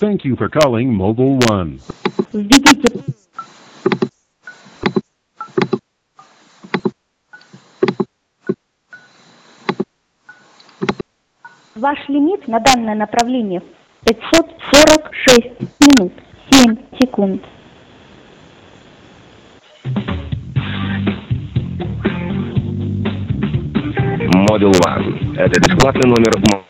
Thank you for calling Mobile One. Введите ваш лимит на данное направление 546 минут 7 секунд. Mobile One. Это бесплатный номер.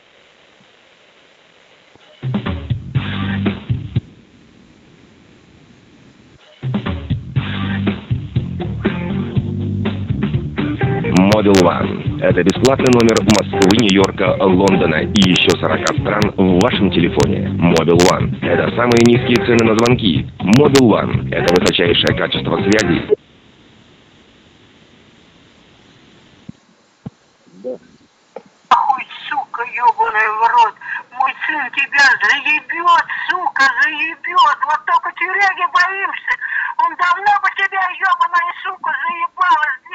Mobile One. Это бесплатный номер Москвы, Нью-Йорка, Лондона и еще 40 стран в вашем телефоне. Mobile One. Это самые низкие цены на звонки. Mobile One. Это высочайшее качество связи. Ой, сука, ёбаный в рот. Мой сын тебя заебет, сука, заебет. Вот только тюряги боимся. Он давно бы тебя, ёбаная сука, заебала с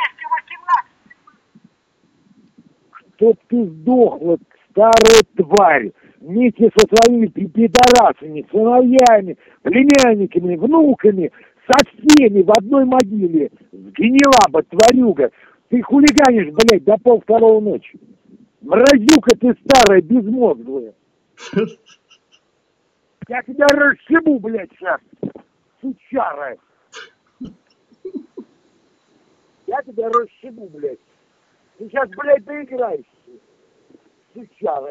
218. Чтоб ты сдохла, старая тварь, вместе со своими пидорасами, сыновьями, племянниками, внуками, со всеми в одной могиле. Сгнила бы, тварюга. Ты хулиганишь, блядь, до 1:30 ночи. Мразюка ты старая, безмозглая. Я тебя расшибу, блядь, сейчас, сучара. Я тебя расшибу, блядь. Ты сейчас, блядь, доиграешься, сучара.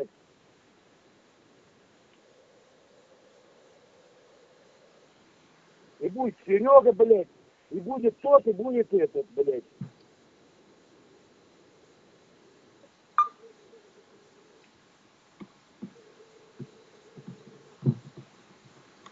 И будет Серега, блядь, и будет тот, и будет этот, блядь.